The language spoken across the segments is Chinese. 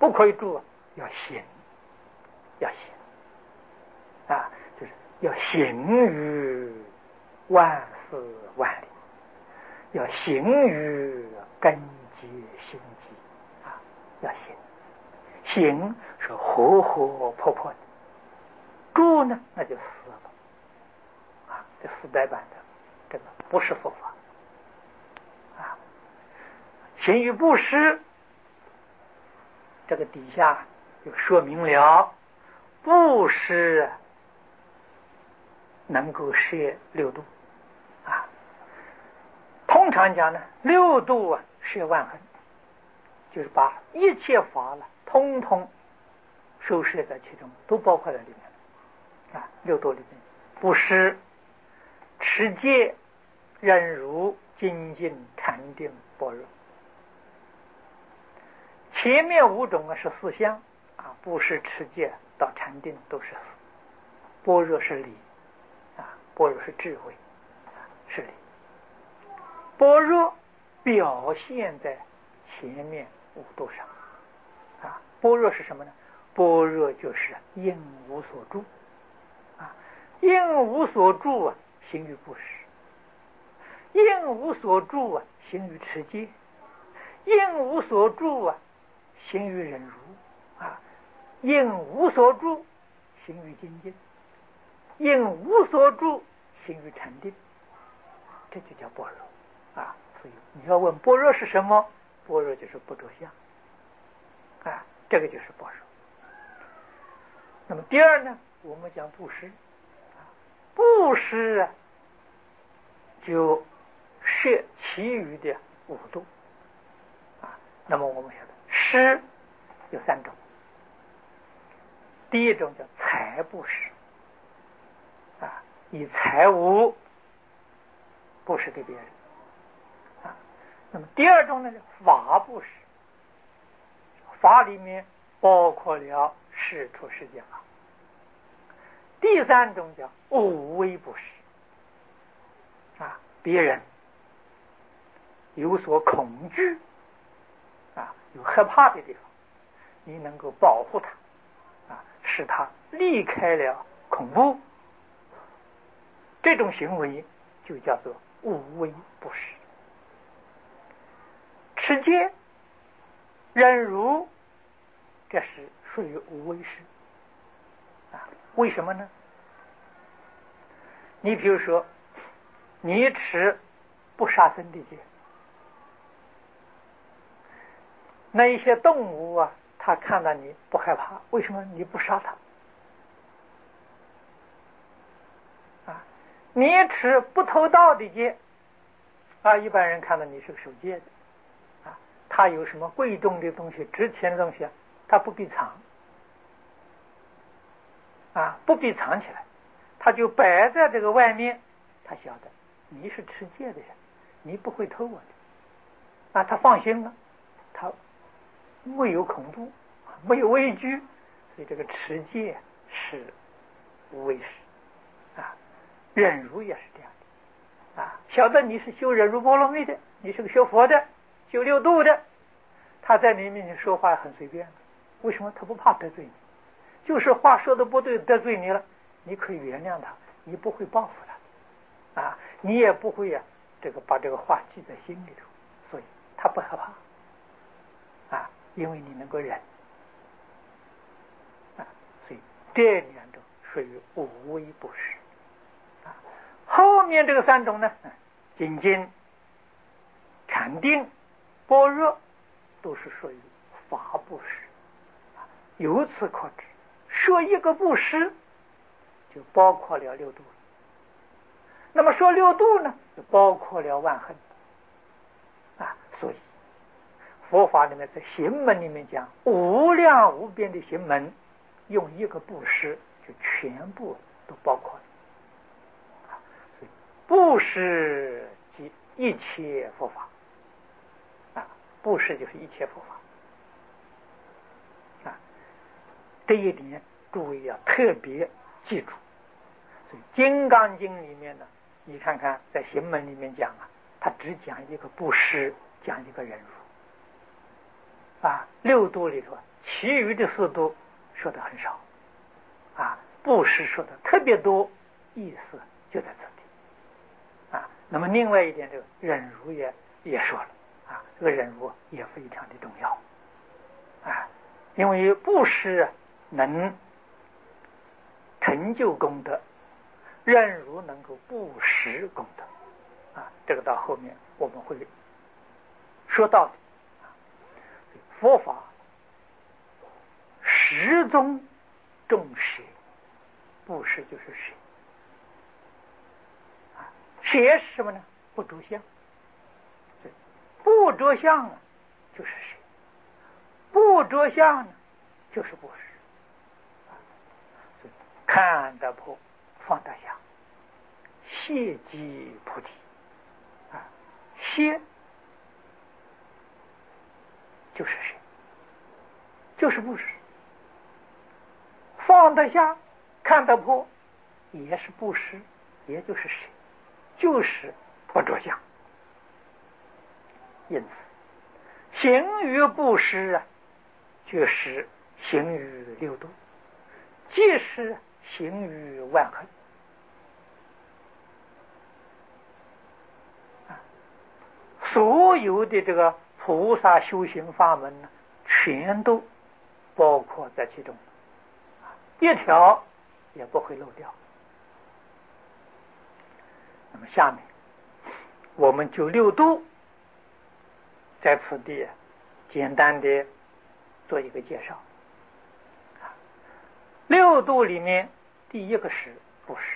不可以住，要行，要行啊，就是要行于万事万灵，要行于根基心机啊，要行。行是活活泼泼的，住呢那就死了啊，这死呆板的，这个不是佛法啊。行于布施，这个底下就说明了，布施能够摄六度啊。通常讲呢，六度啊摄万恒，就是把一切法了通通收摄在其中，都包括在里面啊。六度里面，布施、持戒、忍辱、精进、禅定、般若。前面五种啊是四相啊，布施、持戒到禅定都是四，般若是理啊，般若是智慧啊，是理。般若表现在前面五度上啊。般若是什么呢？般若就是应无所住啊，应无所住啊，行于布施；应无所住啊，行于持戒；应无所住啊，行于忍辱啊；应无所住，行于精进；应无所住，行于禅定。这就叫般若啊。所以你要问般若是什么？般若就是不着相啊，这个就是般若。那么第二呢，我们讲布施啊，布施啊就摄其余的五度啊。那么我们晓得施有三种，第一种叫财布施啊，以财物布施给别人啊。那么第二种呢，法布施，法里面包括了世出世间法。第三种叫无为布施啊，别人有所恐惧啊，有害怕的地方，你能够保护他啊，使他离开了恐怖，这种行为就叫做无为布施。持戒、忍辱，这是属于无为施啊。为什么呢？你比如说，你持不杀生的戒，那一些动物啊，它看到你不害怕，为什么你不杀它啊？你持不偷盗的戒啊，一般人看到你是个守戒的啊，他有什么贵重的东西、值钱的东西啊，他不必藏啊，不必藏起来，他就摆在这个外面，他晓得你是持戒的人，你不会偷我的啊，他放心了，他没有恐怖，没有畏惧，所以这个持戒是无为施啊。忍辱也是这样的啊，晓得你是修忍辱波罗蜜的，你是个学佛的，修六度的，他在你面前说话很随便，为什么？他不怕得罪你，就是话说的不对，得罪你了，你可以原谅他，你不会报复他啊，你也不会把这个话记在心里头，所以他不害怕啊，因为你能够忍啊，所以这两种属于无为布施啊。后面这个三种呢，精进、禅定、般若，都是属于法布施啊。由此可知，说一个布施就包括了六度，那么说六度呢，就包括了万恒啊。所以佛法里面在行门里面讲无量无边的行门，用一个布施就全部都包括了啊。所以布施即一切佛法啊，布施就是一切佛法啊。这一点诸位要特别记住。所以《金刚经》里面呢，你看看在行门里面讲啊，他只讲一个布施，讲一个忍辱六度里头，其余的四度说的很少，布施说的特别多，意思就在这里，那么另外一点，这个忍辱也说了，这个忍辱也非常的重要，因为布施能成就功德，忍辱能够布施功德，这个到后面我们会说到的。佛法始终重舍，布施就是舍，舍是什么呢？不着相，不着相就是舍，不着相就是布施。看得破，放得下，谢即菩提，谢就是谁？就是布施。放得下，看得破，也是布施，也就是谁？就是不着相。因此，行于布施就是行于六度，即是行于万恒。所有的这个菩萨修行法门呢，全都包括在其中，一条也不会漏掉。那么下面我们就六度在此地简单的做一个介绍。六度里面第一个是布施，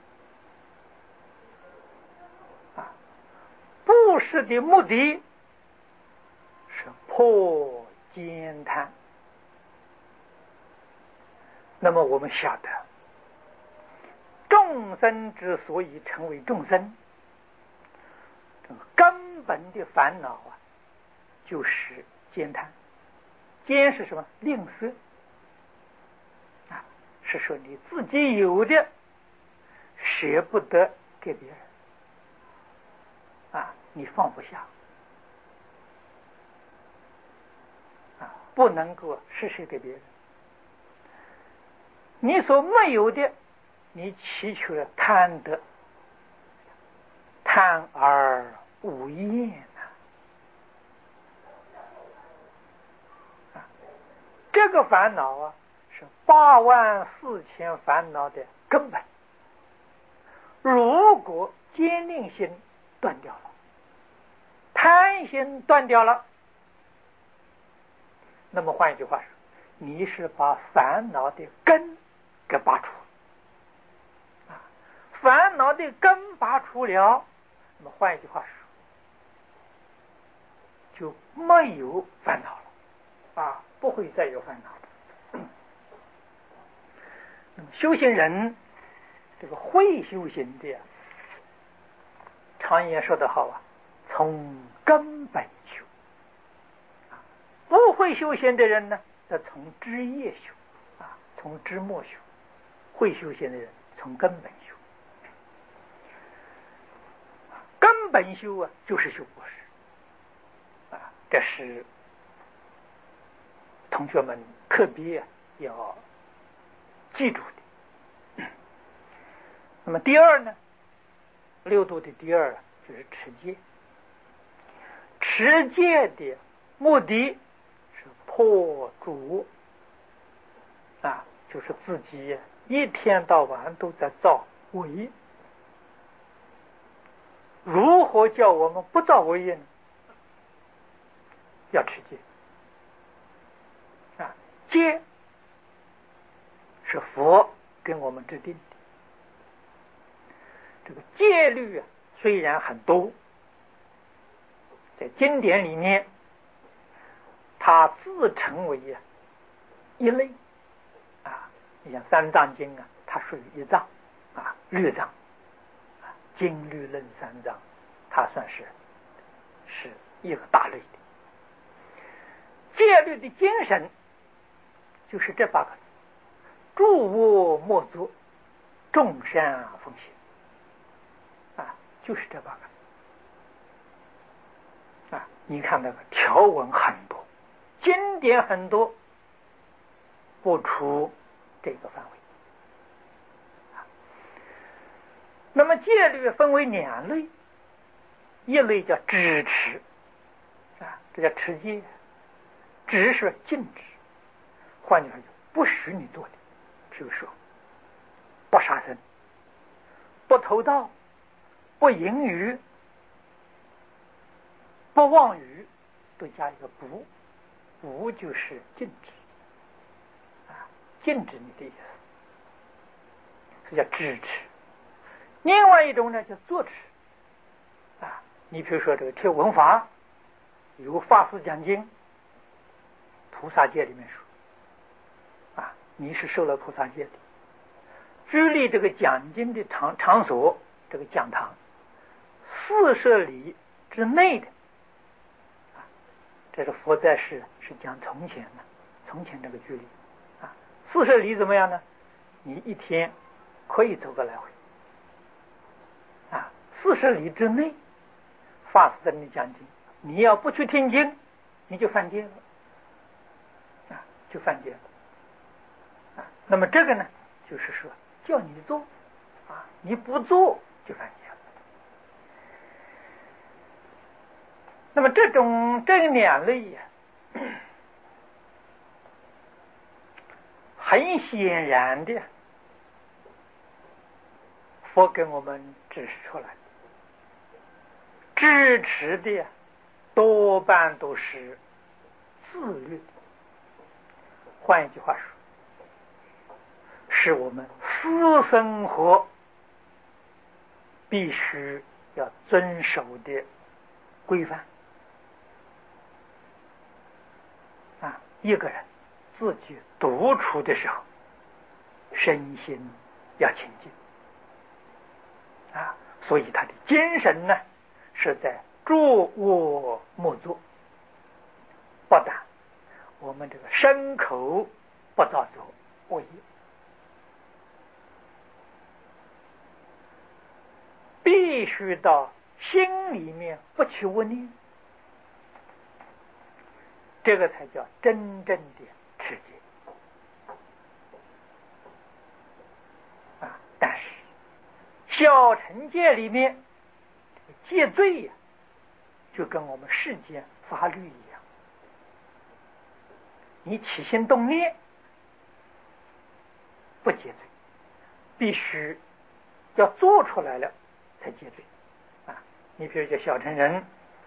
布施的目的是破坚贪。那么我们晓得，众生之所以成为众生，这个根本的烦恼就是坚贪。坚是什么？吝啬，是说你自己有的舍不得给别人，你放不下，不能够施舍给别人。你所没有的，你祈求了贪得，贪而无厌这个烦恼是84000烦恼的根本。如果坚定心断掉了，贪心断掉了，那么换一句话说，你是把烦恼的根给拔除，烦恼的根拔除了，那么换一句话说，就没有烦恼了，不会再有烦恼了。那么修行人这个会修行的常言说得好从根本修，不会修行的人呢，要从枝叶修，从枝末修。会修行的人从根本修，根本修就是修布施，这是同学们特别要记住的。那么第二呢，六度的第二就是持戒。持戒的目的是破诸，就是自己一天到晚都在造恶，如何叫我们不造恶业呢？要持戒。戒是佛跟我们制定的。这个戒律虽然很多，在经典里面它自称为一类，你像三藏经它属于一藏，律藏，经律论三藏，它算是一个大类的。戒律的精神就是这8个字：诸恶莫作，众善奉行，就是这8个字。你看那个条文很多， 经典很多，不出这个范围。那么戒律分为两类，一类叫支持，这叫持戒，只是禁止，换句话说，不许你做的，比如说不杀生、不偷盗、不淫语、不妄语，都加一个不，不就是禁止，禁止你的意思，这叫支持。另外一种呢叫坐持，你比如说这个贴文法，有法师讲经，菩萨戒里面说，你是受了菩萨戒的，距离这个讲经的场所，这个讲堂40里之内的，这是佛在世是讲从前的，从前这个距离，40里怎么样呢？你一天可以走个来回，40里之内，法师在那里讲经，你要不去听经，你就犯戒了，就犯戒了。那么这个呢，就是说叫你做，你不做就犯戒了。那么这两类很显然的，佛给我们指示出来，支持的多半都是自律的。换一句话说，是我们私生活必须要遵守的规范。一个人自己独处的时候，身心要清净，所以他的精神呢是在住卧默坐，不但我们这个身口不造作恶业，必须到心里面不起恶念，这个才叫真正的持戒。但是小乘戒里面戒罪就跟我们世间法律一样，你起心动念不戒罪，必须要做出来了才戒罪。你比如说小乘人，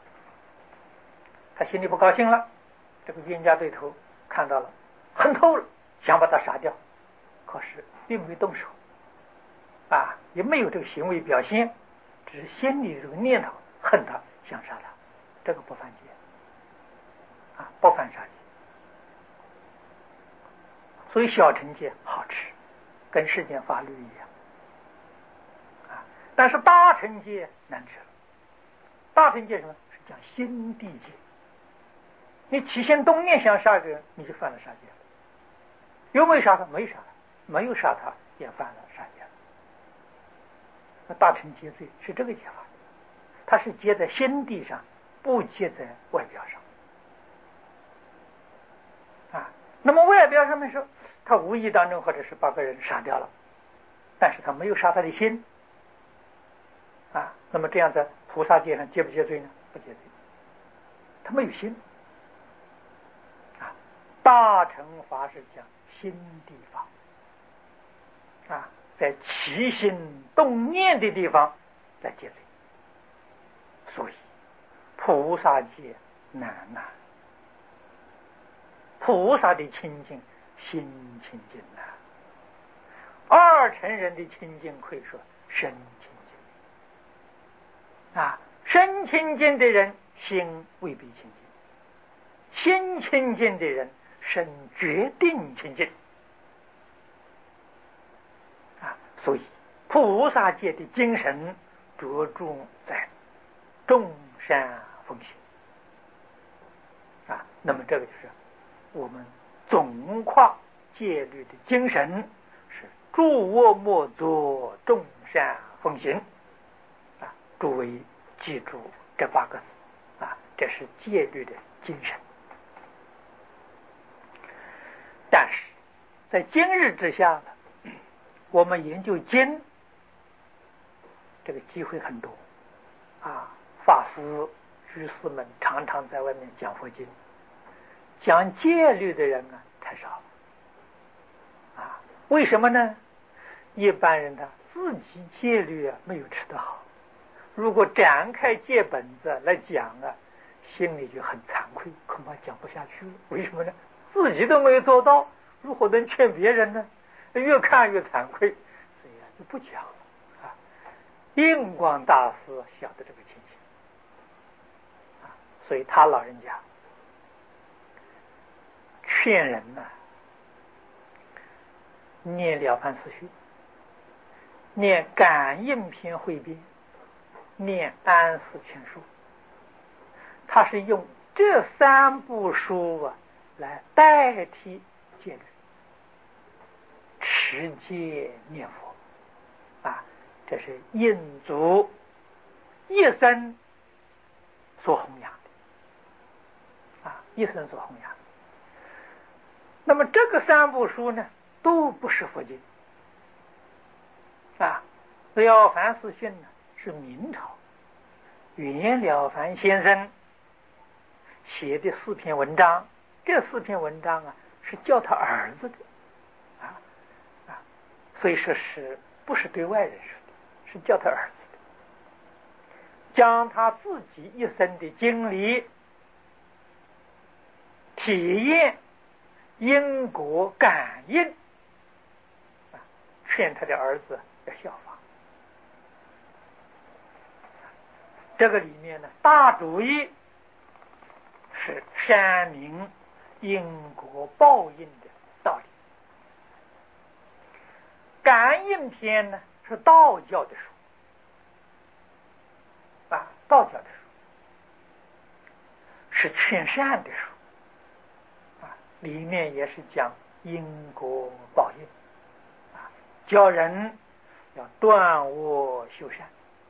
他心里不高兴了，这个冤家对头看到了，恨透了，想把他杀掉，可是并没动手，也没有这个行为表现，只是心里这个念头恨他，想杀他，这个不犯戒，不犯杀戒。所以小乘戒好吃，跟世间法律一样，但是大乘戒难吃了。大乘戒什么？是讲心地戒。你起心动念想杀个人，你就犯了杀戒了。有没有杀他？没杀他，没有杀他也犯了杀戒了。那大乘戒罪是这个戒法，它是戒在心地上，不戒在外表上。那么外表上面说，他无意当中或者是把个人杀掉了，但是他没有杀他的心，那么这样在菩萨戒上戒不戒罪呢？不戒罪，他没有心。大乘法是讲心地法，在起心动念的地方来戒罪，所以菩萨戒难菩萨的清净心清净二乘人的清净可以说身清净，身清净的人心未必清净，心清净的人身决定清净，所以菩萨戒的精神着重在众善奉行，那么这个就是我们总括戒律的精神，是住卧默坐众善奉行，诸位记住这8个字，这是戒律的精神。 在今日之下呢，我们研究经，这个机会很多啊，法师、居士们常常在外面讲佛经，讲戒律的人呢太少了啊。为什么呢？一般人他自己戒律没有吃得好，如果展开戒本子来讲啊，心里就很惭愧，恐怕讲不下去了。为什么呢？自己都没有做到，如何能劝别人呢？越看越惭愧，所以就不讲了啊。印光大师晓得这个情形啊，所以他老人家劝人呢，念了凡四训，念感应篇汇编，念安世全书，他是用这3部书啊来代替戒律，持戒念佛啊，这是印祖一生所弘扬的啊，一生所弘扬的。那么这个3部书呢，都不是佛经啊。了凡四训呢是明朝袁了凡先生写的4篇文章，这4篇文章啊是教他儿子的所以说是不是对外人说的，是教他儿子的，将他自己一生的经历、体验、因果感应劝他的儿子要效仿。这个里面呢，大主意是阐明因果报应的道理。感应篇呢是道教的书啊，道教的书是劝善的书啊，里面也是讲因果报应啊，教人要断恶修善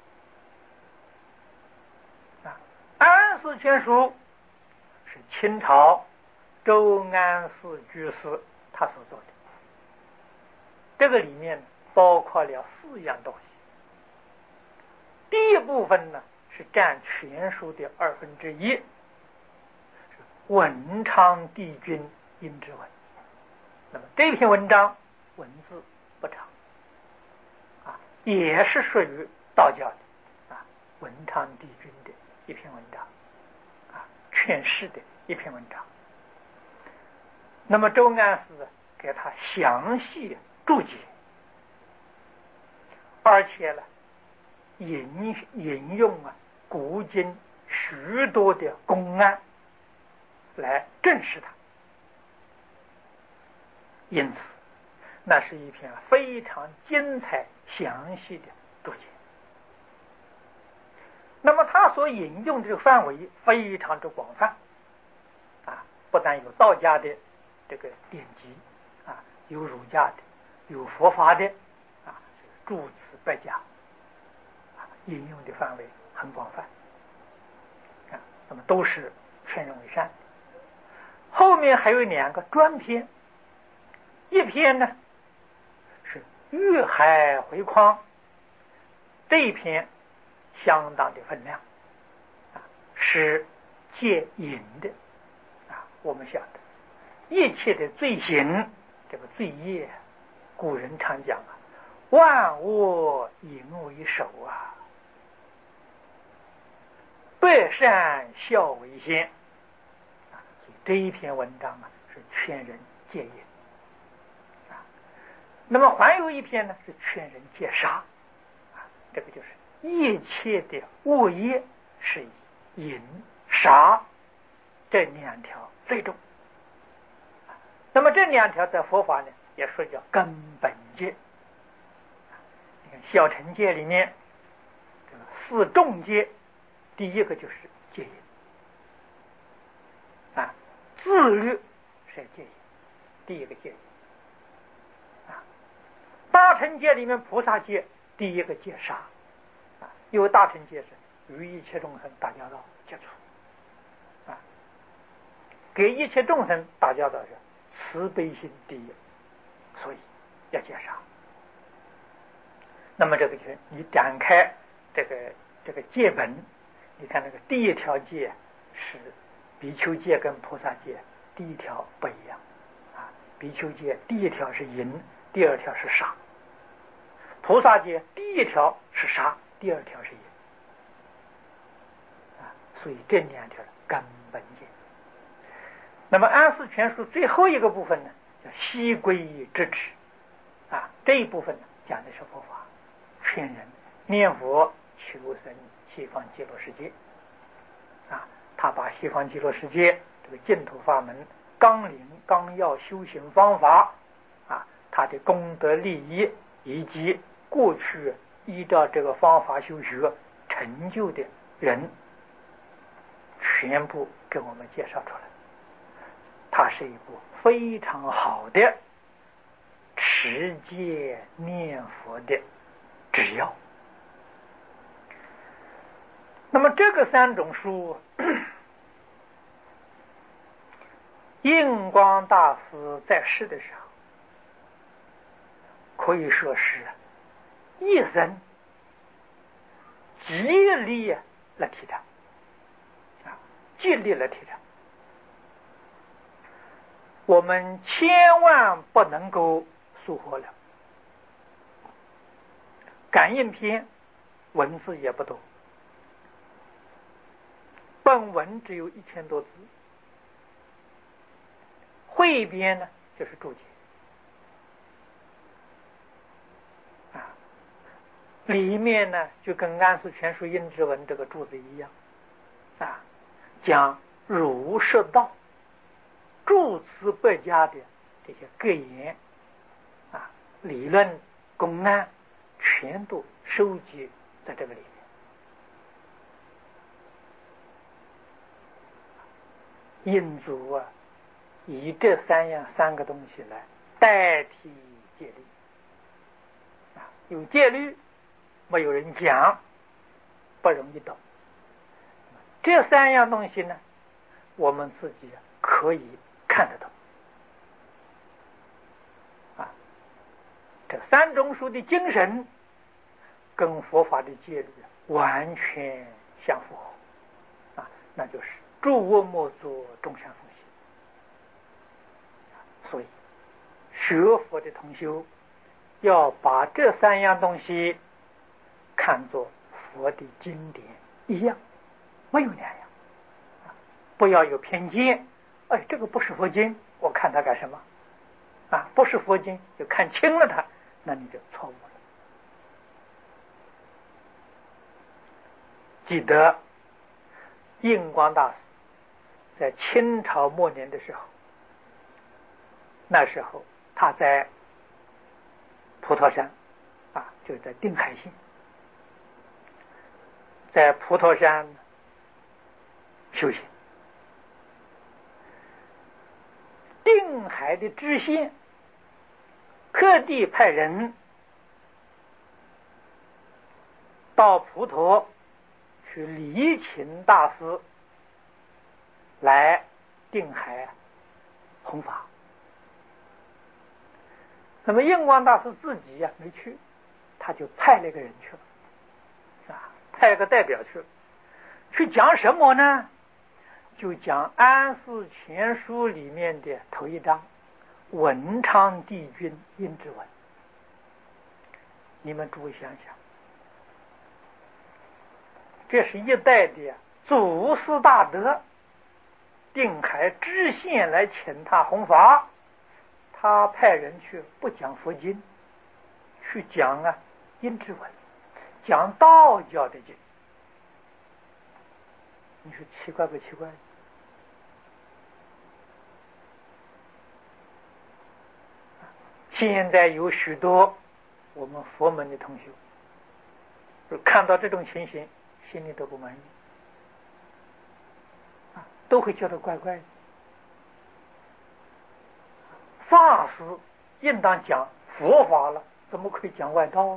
啊。安世全书是清朝周安世居士他所做的，这个里面包括了4样东西。第一部分呢是占全书的1/2，文昌帝君阴之文。那么这篇文章文字不长啊，也是属于道教的啊，文昌帝君的一篇文章啊，劝世的一篇文章。那么周安世给他详细注解，而且呢引用古今许多的公案来证实它，因此那是一篇非常精彩详细的注解。那么他所引用这个范围非常之广泛啊，不但有道家的这个典籍啊，有儒家的，有佛法的啊，诸子百家啊，引用的范围很广泛啊，那么都是劝人为善。后面还有2个专篇，一篇呢是遇海回匡，这一篇相当的分量啊，是戒淫的啊。我们晓得一切的罪行，这个罪业，古人常讲啊，万恶淫为首啊，百善孝为先啊。所以这一篇文章啊是劝人戒淫啊。那么还有一篇呢是劝人戒杀啊，这个就是一切的恶业是以淫杀这2条最重。那么这2条在佛法呢也说叫根本戒。你看小乘戒里面这个4重戒，第一个就是戒淫啊，自律是戒淫，第一个戒淫啊。大乘戒里面菩萨戒第一个戒杀啊，因为大乘戒是与一切众生打交道接触啊，给一切众生打交道是慈悲心第一所以要戒杀。那么这个就是你展开这个戒本，你看那个第一条戒是比丘戒跟菩萨戒第一条不一样啊，比丘戒第一条是淫，第二条是杀；菩萨戒第一条是杀，第二条是淫啊，所以这两条根本戒。那么安世全书最后一个部分呢，叫悉归之止啊，这一部分呢讲的是佛法，劝人念佛求生西方极乐世界啊。他把西方极乐世界这个净土法门纲领纲要修行方法啊，他的功德利益以及过去依照这个方法修学成就的人，全部给我们介绍出来。它是一部非常好的持戒念佛的指要。那么这个三种书，印光大师在世的时候，可以说是一生极力来提倡啊，极力来提倡。我们千万不能够疏忽了。感应篇文字也不多，本文只有1000多字，汇编呢就是注解啊，里面呢就跟安世全书印制文这个注子一样啊，讲儒释道诸子百家的这些各言啊、理论公案，全都收集在这个里面。印祖啊，以这三个东西来代替戒律啊，有戒律没有人讲，不容易懂。这3样东西呢，我们自己可以看得懂啊。这3种书的精神跟佛法的戒律完全相符合啊，那就是诸恶莫作，众善奉行。所以学佛的同修要把这3样东西看作佛的经典一样，没有2样，不要有偏见。哎，这个不是佛经，我看它干什么啊？不是佛经就看轻了它，那你就错误了。记得印光大师在清朝末年的时候，那时候他在普陀山啊，就在定海县，在普陀山修行。定海的知县特地派人到普陀去礼请大师来定海弘法。那么印光大师自己呀没去，他就派了一个人去了啊，派一个代表去讲什么呢？就讲安世全书里面的头一章文昌帝君印制文。你们注意想想，这是一代的祖师大德，定海知县来请他弘法，他派人去不讲佛经，去讲印制文，讲道教的经。你说奇怪不奇怪？现在有许多我们佛门的同学，看到这种情形，心里都不满意啊，都会觉得怪怪的。法师应当讲佛法了，怎么可以讲外道呢？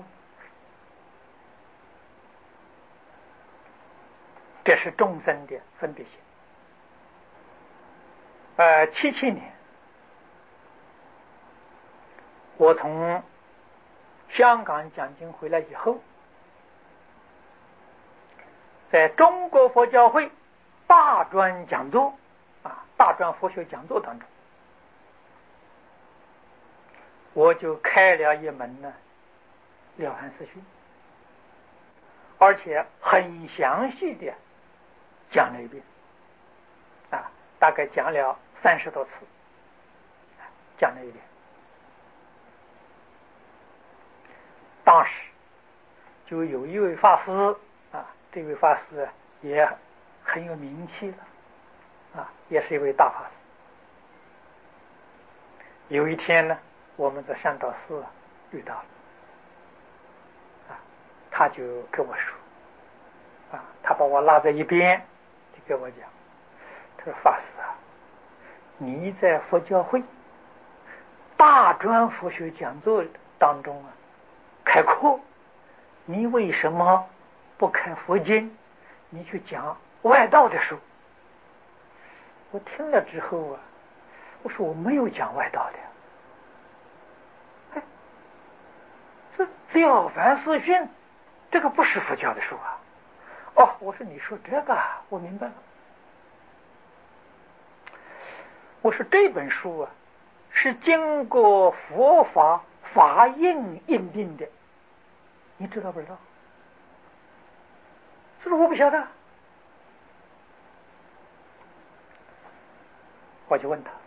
这是众生的分别心。77年， 我从香港讲经回来以后，在中国佛教会大专讲座大专佛学讲座当中，我就开了一门呢《了凡四训》，而且很详细的讲了一遍大概讲了30多次，讲了一遍。当时就有一位法师这位法师也很有名气了也是一位大法师。有一天呢，我们在善导寺遇到了他就跟我说他把我拉在一边，就跟我讲，他说法师你在佛教会大专佛学讲座当中开课，你为什么不看佛经，你去讲外道的书？我听了之后我说我没有讲外道的。这了凡四训这个不是佛教的书我说你说这个我明白了。我说这本书是经过佛法法印印定的，你知道不知道？这是我不晓得。我就问他，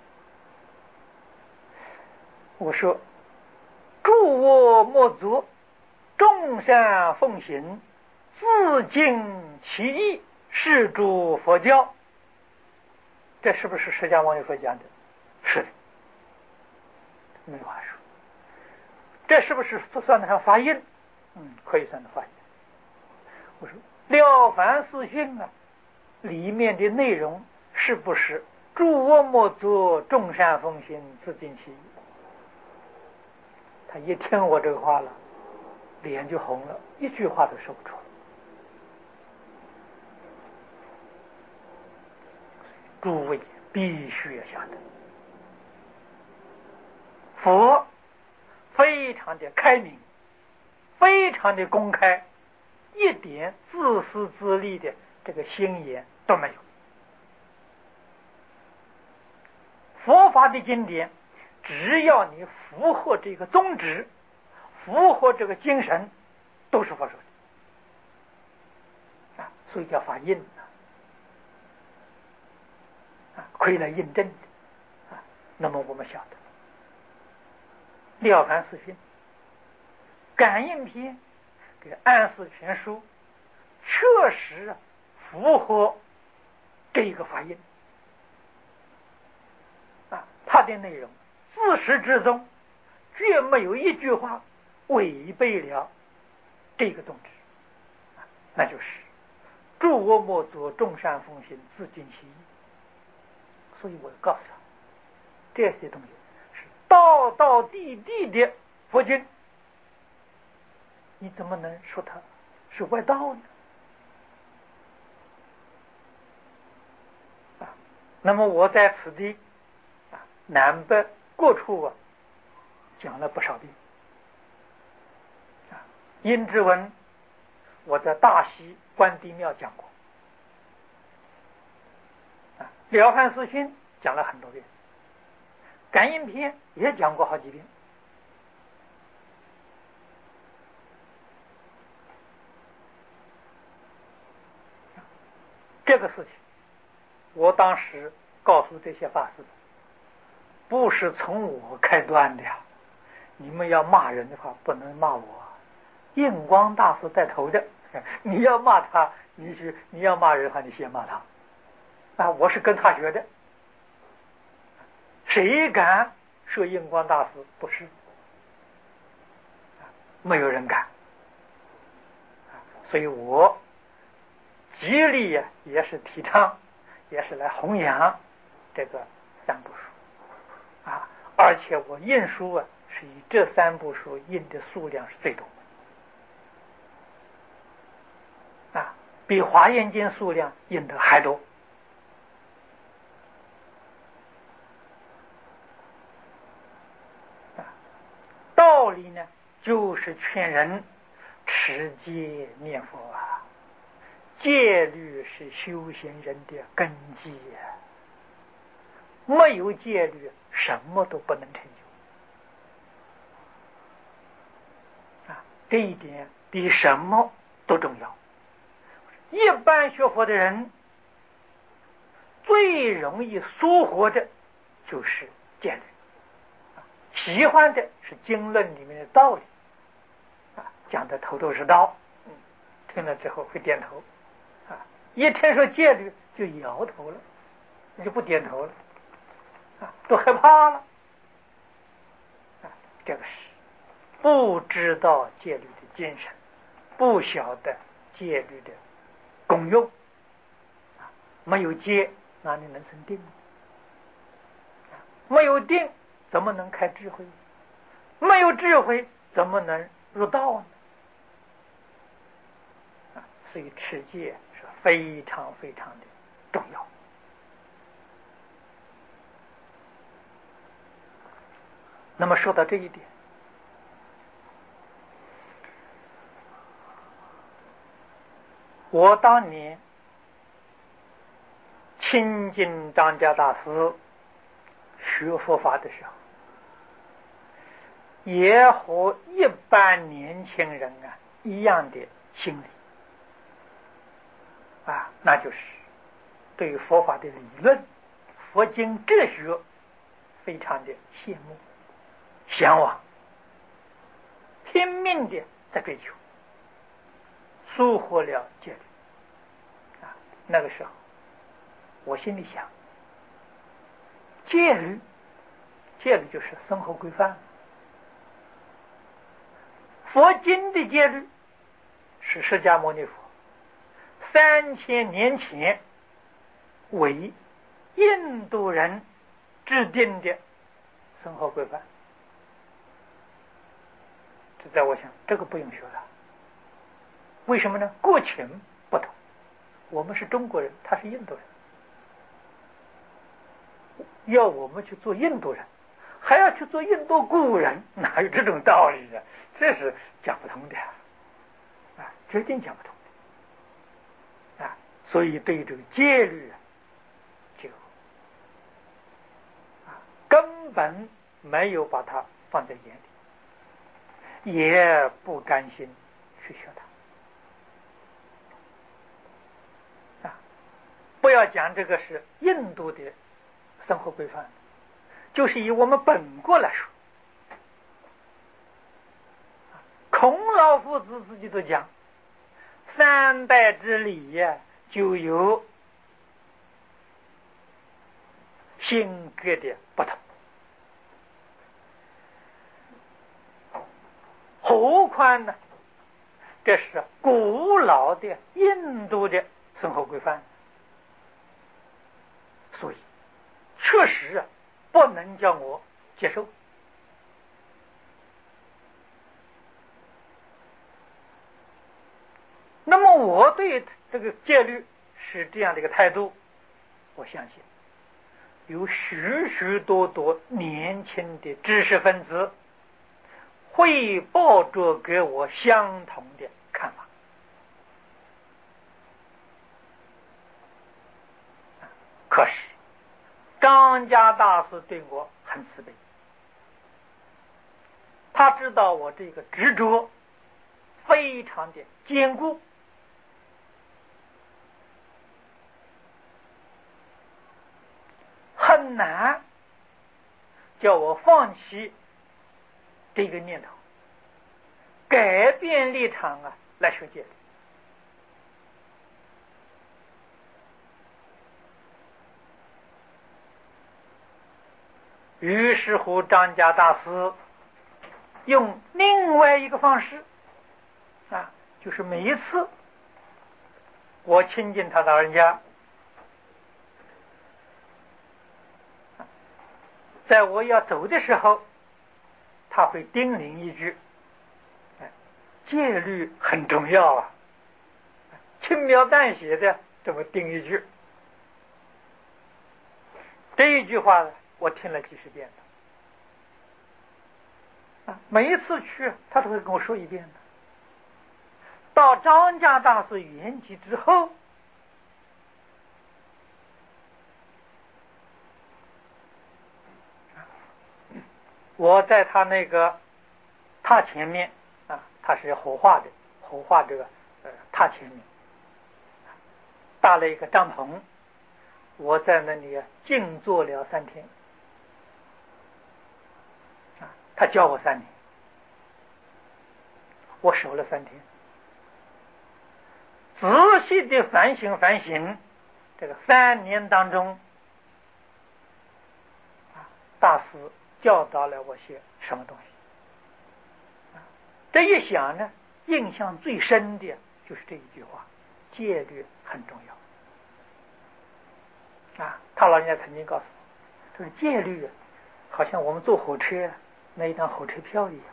我说诸恶莫作，众善奉行，自尽其意，是诸佛教。这是不是释迦牟尼佛讲的？是的，没话说。这是不是算得上法印？可以算得法印。我说了凡四训里面的内容是不是诸恶莫作，众善奉行，自尽其意？他一听我这个话了，脸就红了，一句话都说不出来。诸位必须要晓得，佛非常的开明，非常的公开，一点自私自利的这个心眼都没有。佛法的经典，只要你符合这个宗旨，符合这个精神，都是佛说的所以叫法印可以来印证的那么我们晓得了凡四训、感应篇给安世全书确实符合这个法印它的内容自始至终绝没有一句话违背了这个宗旨那就是诸恶莫作，众善奉行，自尽其意。所以我告诉他，这些东西是道道地地的佛经，你怎么能说它是外道呢？那么我在此地南北各处讲了不少遍阴之文我在大溪关帝庙讲过了凡四训讲了很多遍，感应篇也讲过好几遍。这个事情我当时告诉这些法师，不是从我开端的你们要骂人的话不能骂我，印光大师带头的，你要骂他，你要骂人的话你先骂他我是跟他学的，谁敢说印光大师不是？没有人敢所以我极力也是提倡，也是来弘扬这个三部书而且我印书是以这三部书印的数量是最多比华严经数量印的还多理呢，就是劝人持戒念佛啊。戒律是修行人的根基呀，没有戒律，什么都不能成就啊！这一点比什么都重要。一般学佛的人最容易疏忽的就是戒律，喜欢的是经论里面的道理讲的头头是道，听了之后会点头一听说戒律就摇头了，就不点头了都害怕了这个是不知道戒律的精神，不晓得戒律的功用没有戒哪里能生定没有定怎么能开智慧？没有智慧怎么能入道呢？所以持戒是非常非常的重要。那么说到这一点，我当年亲近张家大师学佛法的时候，也和一般年轻人一样的心理那就是对佛法的理论、佛经哲学非常的羡慕、向往，拼命的在追求，疏忽了戒律那个时候我心里想，戒律就是生活规范，佛经的戒律是释迦牟尼佛3000年前为印度人制定的生活规范。这在我想，这个不用学了。为什么呢？国情不同，我们是中国人，他是印度人，要我们去做印度人，还要去做印度古人，哪有这种道理呢？这是讲不通的决定讲不通的所以对这个戒律就根本没有把它放在眼里，也不甘心去学它不要讲这个是印度的生活规范，就是以我们本国来说，孔老夫子自己都讲3代之礼就有性格的不同，何况呢这是古老的印度的生活规范，所以确实不能叫我接受。那么我对这个戒律是这样的一个态度，我相信有许许多多年轻的知识分子会抱着给我相同的看法。可是张家大师对我很慈悲，他知道我这个执着非常的坚固，很难叫我放弃这个念头，改变立场来学戒律。于是乎张家大师用另外一个方式就是每一次我亲近他老人家，在我要走的时候，他会叮咛一句，戒律很重要轻描淡写的这么叮一句。这一句话我听了几十遍每一次去他都会跟我说一遍的。到张家大师圆寂之后，我在他那个榻前面啊，他是火化这个榻前面搭了一个帐篷，我在那里静坐了3天啊，他教我3年，我守了3天，仔细的反省这个3年当中大师教导了我些什么东西。这一想呢，印象最深的就是这一句话：戒律很重要啊。他老人家曾经告诉我，他说戒律好像我们坐火车那一张火车票一样，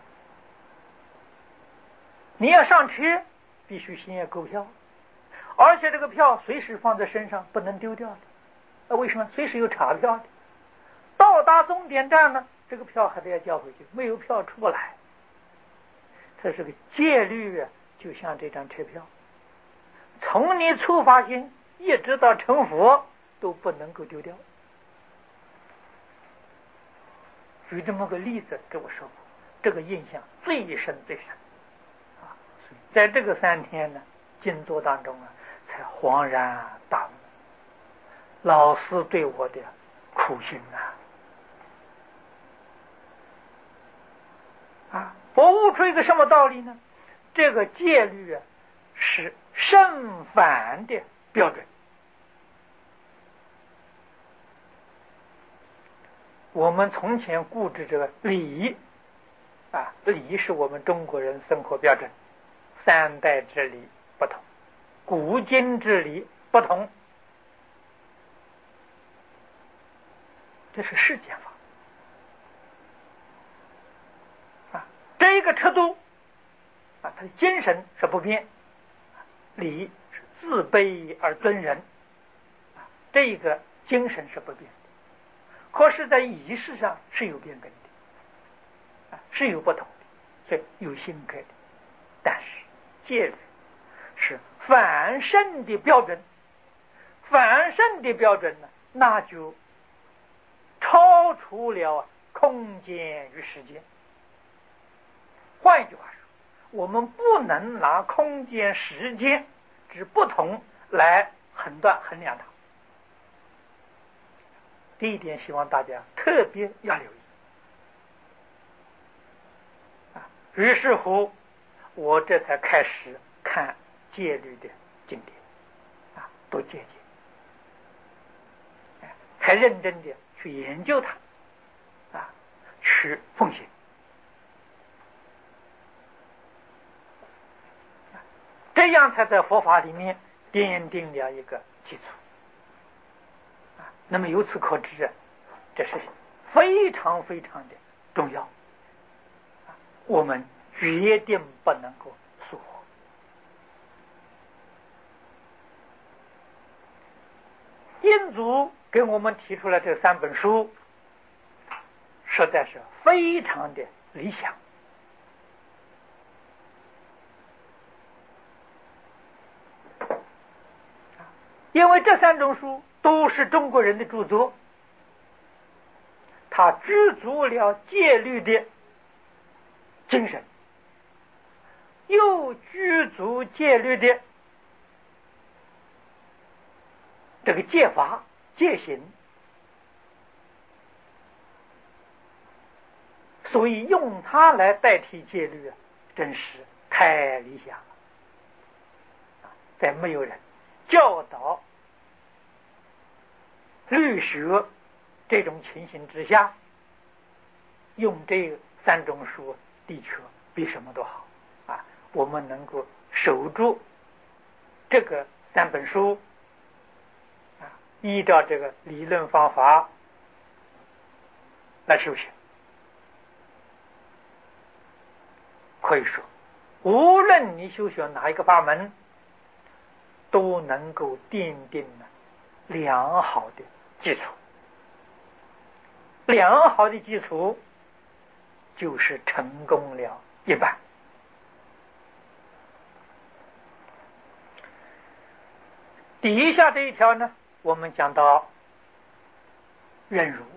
你要上车必须先要购票，而且这个票随时放在身上，不能丢掉的。为什么？随时有查票的。到达终点站呢，这个票还得要交回去，没有票出不来。这是个戒律就像这张车票，从你出发心一直到成佛都不能够丢掉。举这么个例子给我说过，这个印象最深啊！所以在这个3天呢静坐当中才恍然大悟，老师对我的苦心我悟出一个什么道理呢？这个戒律是圣凡的标准。我们从前固执这个礼礼是我们中国人生活标准，3代之礼不同，古今之礼不同，这是世间法这个尺度它的精神是不变，礼是自卑而尊人这个精神是不变的。可是在仪式上是有变更的是有不同的，所以有新改的。但是戒律是凡圣的标准，凡圣的标准呢，那就超出了空间与时间。换一句话说，我们不能拿空间时间之不同来衡量它。这一点希望大家特别要留意于是乎我这才开始看戒律的经典多戒戒才认真的去研究它去奉行这样才在佛法里面奠定了一个基础那么由此可知这是非常非常的重要我们决定不能够疏忽。印祖给我们提出了这3本书，实在是非常的理想因为这3种书都是中国人的著作，它具足了戒律的精神，又具足戒律的这个戒法戒行，所以用它来代替戒律真是太理想了再没有人教导律学这种情形之下，用这3种书的确比什么都好我们能够守住这个3本书依照这个理论方法来修行，可以说无论你修学哪一个法门，都能够奠定良好的基础。良好的基础就是成功了一半。底下这一条呢，我们讲到忍辱。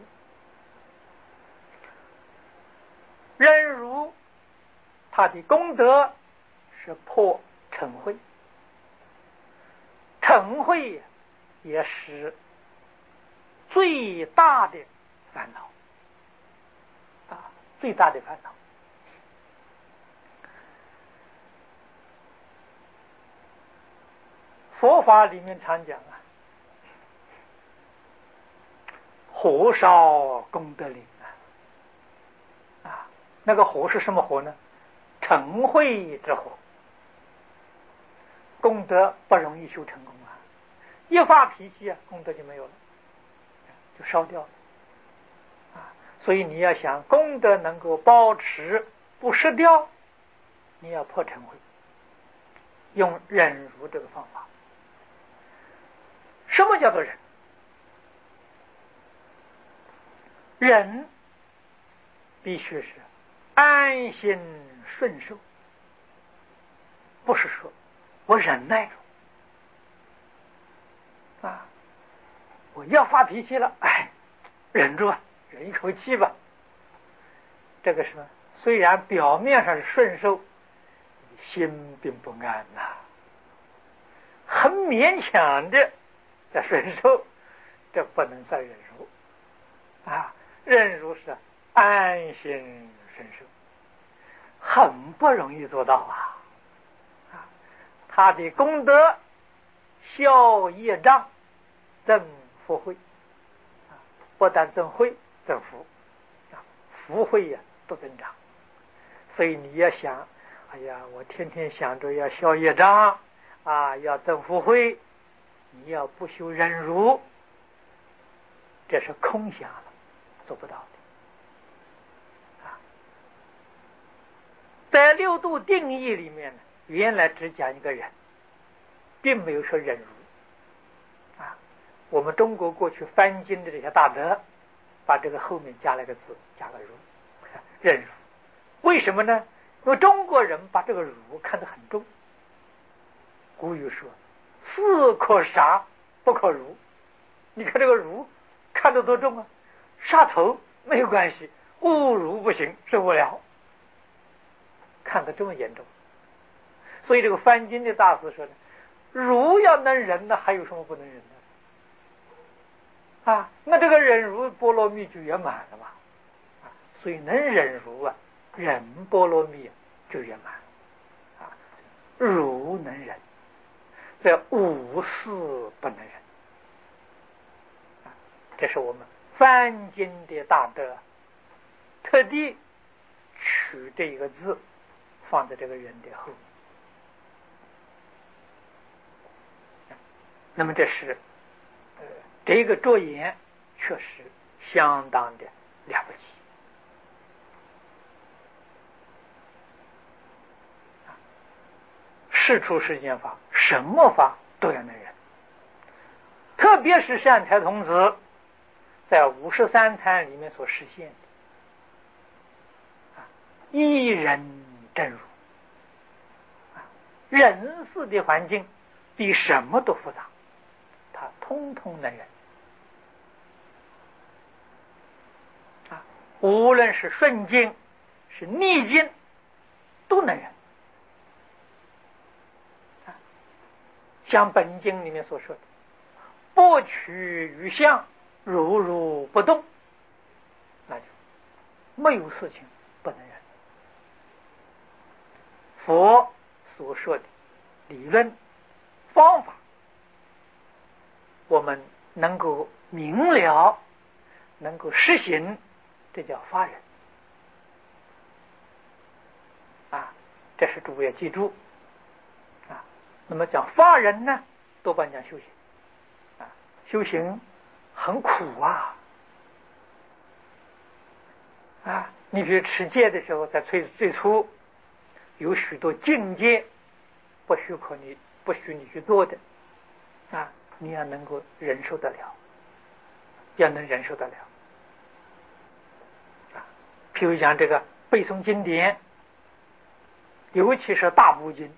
忍辱他的功德是破嗔恚，嗔恚也是最大的烦恼最大的烦恼。佛法里面常讲火烧功德林那个火是什么火呢？嗔恚之火。功德不容易修成功一发脾气功德就没有了，就烧掉了所以你要想功德能够保持不失掉，你要破嗔恚，用忍辱这个方法。什么叫做忍？忍必须是安心顺受，不是说我忍耐住我要发脾气了，忍住忍一口气吧。这个是虽然表面上是顺受，心并不安很勉强的在顺受，这不能算忍辱忍辱是安心顺受，很不容易做到他的功德消业障，增福慧不但增慧增福福慧都增长。所以你要想我天天想着要消业障要增福慧，你要不修忍辱，这是空想了，做不到的在六度定义里面呢，原来只讲一个忍，并没有说忍辱我们中国过去翻经的这些大德，把这个后面加了个字，加个辱，忍辱。为什么呢？因为中国人把这个辱看得很重。古语说士可杀不可辱，你看这个辱看得多重杀头没有关系，侮辱不行，受不了，看得这么严重。所以这个翻经的大师说呢，儒要能忍呢，还有什么不能忍的那这个忍辱波罗蜜就圆满了嘛所以能忍辱忍波罗蜜就圆满儒能忍，这无事不能忍这是我们翻经的大德特地取这一个字放在这个人的后面那么这是这个着眼确实相当的了不起事出世间法，什么法都要能忍，特别是善财童子在53参里面所实现的一人真如人事的环境比什么都复杂，他通通能忍无论是顺境是逆境都能忍像本经里面所说的不取于相，如如不动，那就没有事情不能忍。佛所说的理论方法我们能够明了，能够实行，这叫发忍这是诸位要记住那么讲发人呢，多半讲修行修行很苦你比如持戒的时候，在最初有许多境界不许你去做的你要能够忍受得了，要能忍受得了譬如讲这个背诵经典，尤其是大部经